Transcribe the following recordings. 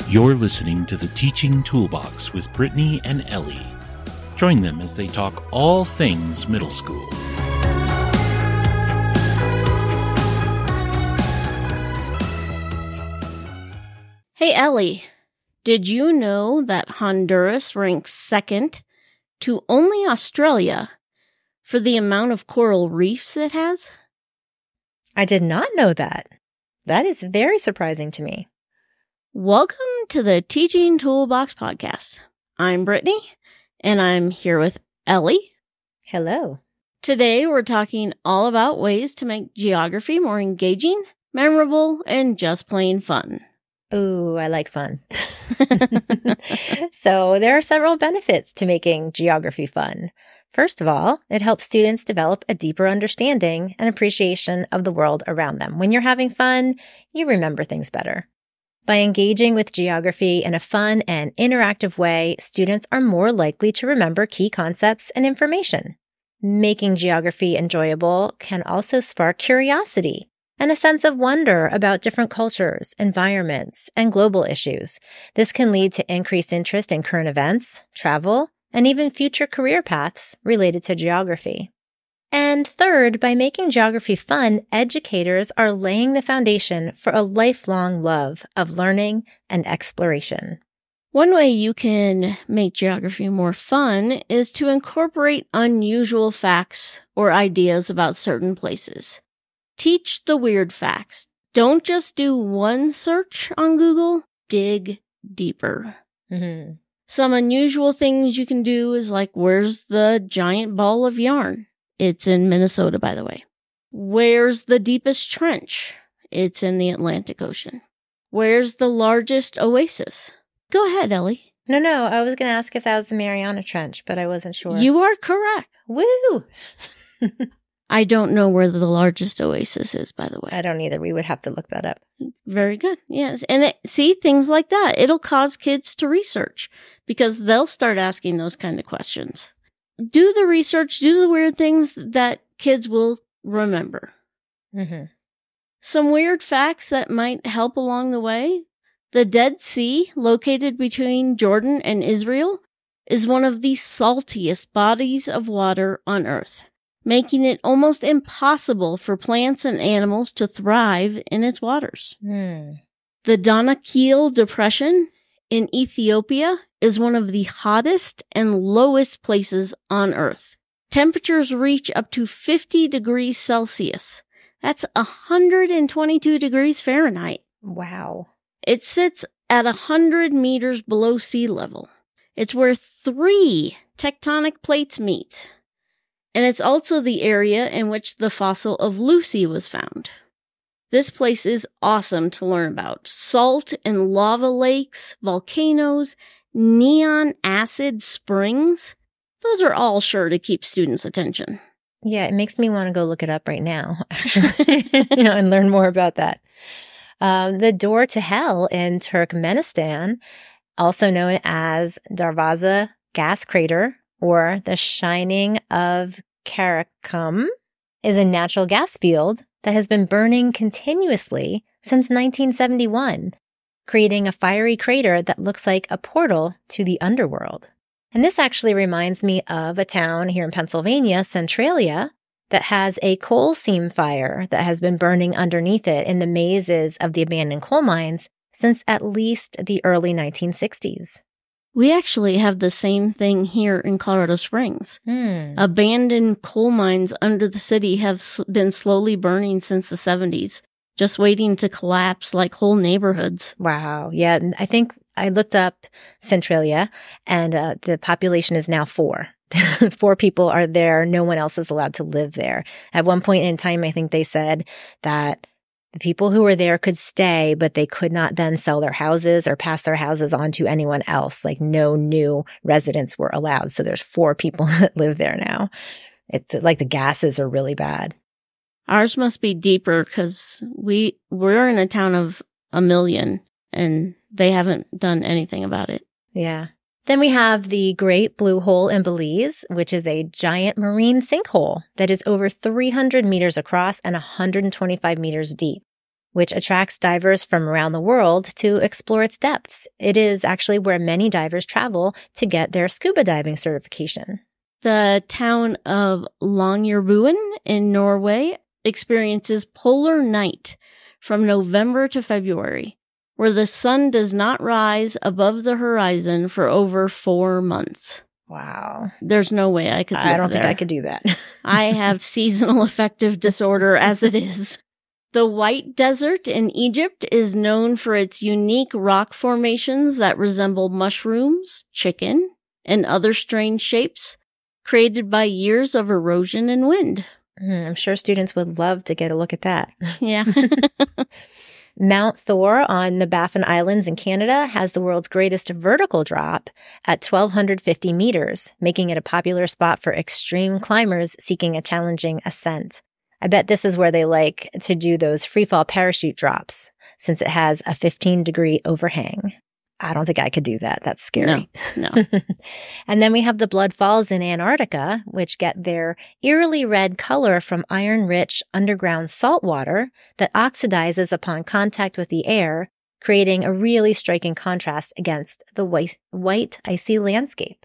You're listening to the Teaching Toolbox with Brittany and Ellie. Join them as they talk all things middle school. Hey Ellie, did you know that Honduras ranks second to only Australia for the amount of coral reefs it has? I did not know that. That is very surprising to me. Welcome to the Teaching Toolbox podcast. I'm Brittany, and I'm here with Ellie. Hello. Today we're talking all about ways to make geography more engaging, memorable, and just plain fun. Ooh, I like fun. So there are several benefits to making geography fun. First of all, it helps students develop a deeper understanding and appreciation of the world around them. When you're having fun, you remember things better. By engaging with geography in a fun and interactive way, students are more likely to remember key concepts and information. Making geography enjoyable can also spark curiosity and a sense of wonder about different cultures, environments, and global issues. This can lead to increased interest in current events, travel, and even future career paths related to geography. And third, by making geography fun, educators are laying the foundation for a lifelong love of learning and exploration. One way you can make geography more fun is to incorporate unusual facts or ideas about certain places. Teach the weird facts. Don't just do one search on Google. Dig deeper. Mm-hmm. Some unusual things you can do is like, where's the giant ball of yarn? It's in Minnesota, by the way. Where's the deepest trench? It's in the Atlantic Ocean. Where's the largest oasis? Go ahead, Ellie. No, I was going to ask if that was the Mariana Trench, but I wasn't sure. You are correct. Woo! I don't know where the largest oasis is, by the way. I don't either. We would have to look that up. Very good. Yes. And see, things like that, it'll cause kids to research because they'll start asking those kind of questions. Do the research, do the weird things that kids will remember. Mm-hmm. Some weird facts that might help along the way. The Dead Sea, located between Jordan and Israel, is one of the saltiest bodies of water on Earth, making it almost impossible for plants and animals to thrive in its waters. The Danakil Depression in Ethiopia is one of the hottest and lowest places on Earth. Temperatures reach up to 50 degrees Celsius. That's 122 degrees Fahrenheit. Wow. It sits at 100 meters below sea level. It's where 3 tectonic plates meet. And it's also the area in which the fossil of Lucy was found. This place is awesome to learn about. Salt and lava lakes, volcanoes, neon acid springs. Those are all sure to keep students' attention. Yeah, it makes me want to go look it up right now, and learn more about that. The door to hell in Turkmenistan, also known as Darvaza Gas Crater, or the Shining of Karakum, is a natural gas field that has been burning continuously since 1971, creating a fiery crater that looks like a portal to the underworld. And this actually reminds me of a town here in Pennsylvania, Centralia, that has a coal seam fire that has been burning underneath it in the mazes of the abandoned coal mines since at least the early 1960s. We actually have the same thing here in Colorado Springs. Abandoned coal mines under the city have been slowly burning since the 70s, just waiting to collapse like whole neighborhoods. Wow. Yeah, I think I looked up Centralia, and the population is now 4. 4 people are there. No one else is allowed to live there. At one point in time, I think they said that the people who were there could stay, but they could not then sell their houses or pass their houses on to anyone else. Like no new residents were allowed. So there's 4 people that live there now. It's like the gases are really bad. Ours must be deeper because we're in a town of 1 million and they haven't done anything about it. Yeah. Then we have the Great Blue Hole in Belize, which is a giant marine sinkhole that is over 300 meters across and 125 meters deep. which attracts divers from around the world to explore its depths. It is actually where many divers travel to get their scuba diving certification. The town of Longyearbyen in Norway experiences polar night from November to February, where the sun does not rise above the horizon for over 4 months. Wow. There's no way I could live there. I don't think I could do that. I have seasonal affective disorder as it is. The White Desert in Egypt is known for its unique rock formations that resemble mushrooms, chicken, and other strange shapes created by years of erosion and wind. I'm sure students would love to get a look at that. Yeah. Mount Thor on the Baffin Islands in Canada has the world's greatest vertical drop at 1,250 meters, making it a popular spot for extreme climbers seeking a challenging ascent. I bet this is where they like to do those freefall parachute drops, since it has a 15-degree overhang. I don't think I could do that. That's scary. No. And then we have the Blood Falls in Antarctica, which get their eerily red color from iron-rich underground salt water that oxidizes upon contact with the air, creating a really striking contrast against the white icy landscape.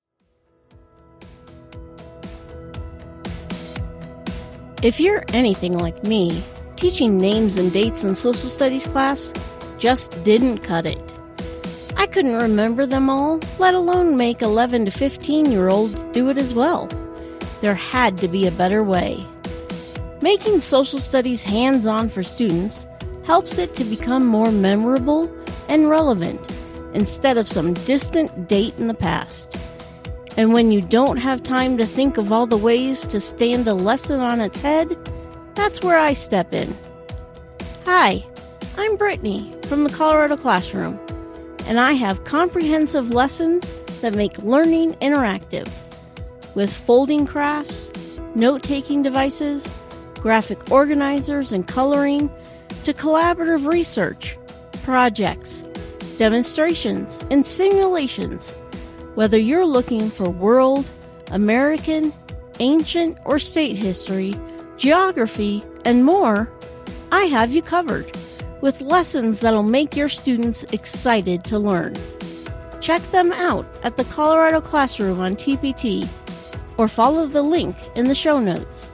If you're anything like me, teaching names and dates in social studies class just didn't cut it. I couldn't remember them all, let alone make 11 to 15-year-olds do it as well. There had to be a better way. Making social studies hands-on for students helps it to become more memorable and relevant instead of some distant date in the past. And when you don't have time to think of all the ways to stand a lesson on its head, that's where I step in. Hi, I'm Brittany from the Colorado Classroom, and I have comprehensive lessons that make learning interactive with folding crafts, note-taking devices, graphic organizers and coloring, to collaborative research, projects, demonstrations, and simulations. Whether you're looking for world, American, ancient, or state history, geography, and more, I have you covered with lessons that'll make your students excited to learn. Check them out at the Colorado Classroom on TPT or follow the link in the show notes.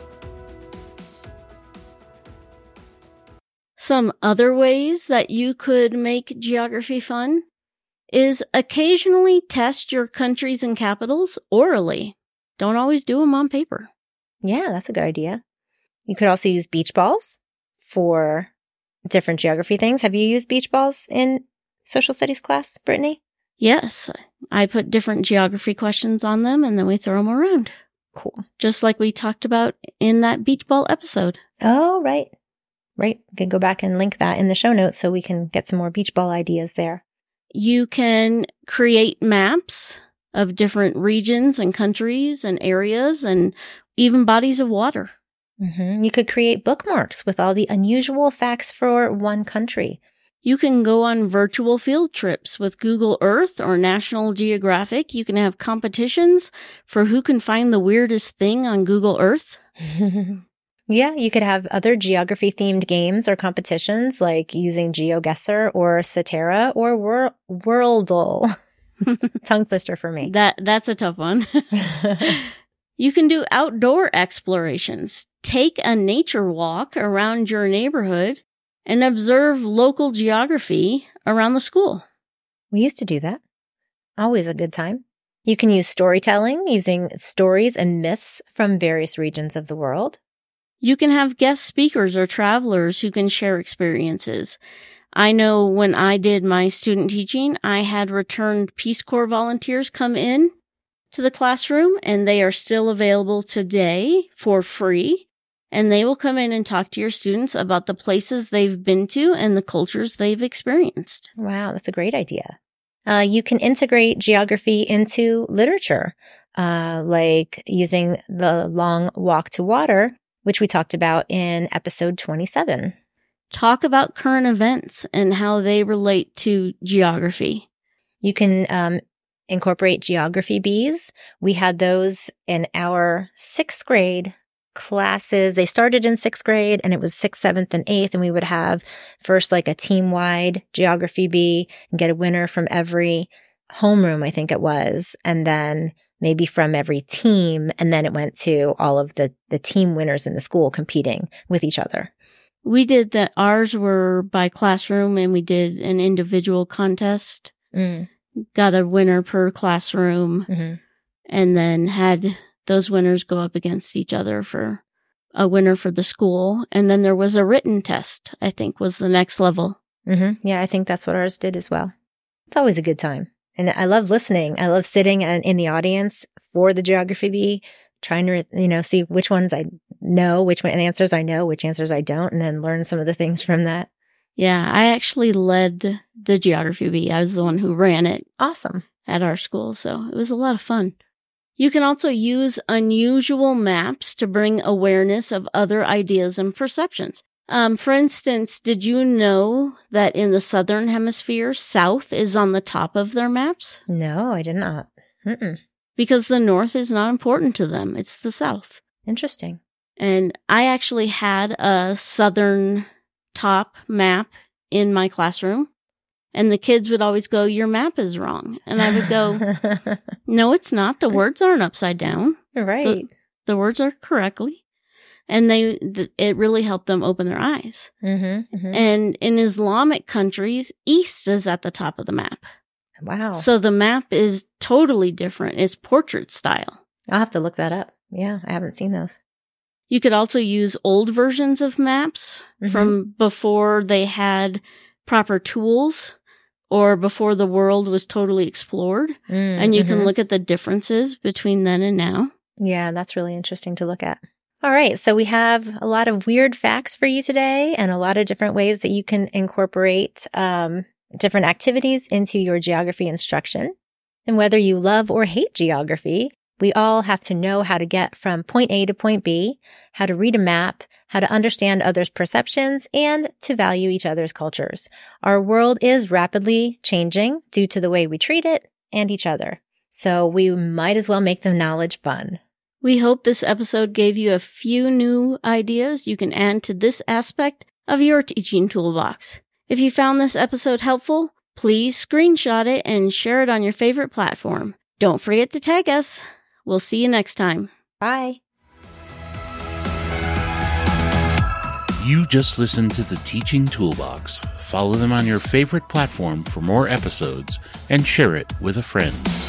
Some other ways that you could make geography fun is occasionally test your countries and capitals orally. Don't always do them on paper. Yeah, that's a good idea. You could also use beach balls for different geography things. Have you used beach balls in social studies class, Brittany? Yes. I put different geography questions on them and then we throw them around. Cool. Just like we talked about in that beach ball episode. Oh, right. Right. We can go back and link that in the show notes so we can get some more beach ball ideas there. You can create maps of different regions and countries and areas and even bodies of water. You could create bookmarks with all the unusual facts for one country. You can go on virtual field trips with Google Earth or National Geographic. You can have competitions for who can find the weirdest thing on Google Earth. Yeah, you could have other geography-themed games or competitions like using GeoGuessr or Cetera or Worldle. Tongue twister for me. That's a tough one. You can do outdoor explorations. Take a nature walk around your neighborhood and observe local geography around the school. We used to do that. Always a good time. You can use storytelling using stories and myths from various regions of the world. You can have guest speakers or travelers who can share experiences. I know when I did my student teaching, I had returned Peace Corps volunteers come in to the classroom, and they are still available today for free. And they will come in and talk to your students about the places they've been to and the cultures they've experienced. Wow, that's a great idea. You can integrate geography into literature, like using the Long Walk to Water, which we talked about in episode 27. Talk about current events and how they relate to geography. You can incorporate geography bees. We had those in our 6th grade classes. They started in 6th grade and it was 6th, 7th, and 8th. And we would have first like a team-wide geography bee and get a winner from every homeroom, I think it was. And then maybe from every team. And then it went to all of the team winners in the school competing with each other. We did that. Ours were by classroom and we did an individual contest. Got a winner per classroom and then had those winners go up against each other for a winner for the school. And then there was a written test, I think was the next level. Yeah, I think that's what ours did as well. It's always a good time. And I love listening. I love sitting in the audience for the geography bee, trying to, see which ones I know, which answers I know, which answers I don't, and then learn some of the things from that. Yeah, I actually led the geography bee. I was the one who ran it. Awesome. At our school, so it was a lot of fun. You can also use unusual maps to bring awareness of other ideas and perceptions. For instance, did you know that in the Southern Hemisphere, South is on the top of their maps? No, I did not. Because the North is not important to them. It's the South. Interesting. And I actually had a Southern top map in my classroom. And the kids would always go, "Your map is wrong." And I would go, "No, it's not. The words aren't upside down. Right. The words are correctly." And it really helped them open their eyes. And in Islamic countries, East is at the top of the map. Wow. So the map is totally different. It's portrait style. I'll have to look that up. Yeah, I haven't seen those. You could also use old versions of maps from before they had proper tools, or before the world was totally explored. And you can look at the differences between then and now. Yeah, that's really interesting to look at. All right, so we have a lot of weird facts for you today and a lot of different ways that you can incorporate different activities into your geography instruction. And whether you love or hate geography, we all have to know how to get from point A to point B, how to read a map, how to understand others' perceptions, and to value each other's cultures. Our world is rapidly changing due to the way we treat it and each other. So we might as well make the knowledge fun. We hope this episode gave you a few new ideas you can add to this aspect of your teaching toolbox. If you found this episode helpful, please screenshot it and share it on your favorite platform. Don't forget to tag us. We'll see you next time. Bye. You just listened to the Teaching Toolbox. Follow them on your favorite platform for more episodes and share it with a friend.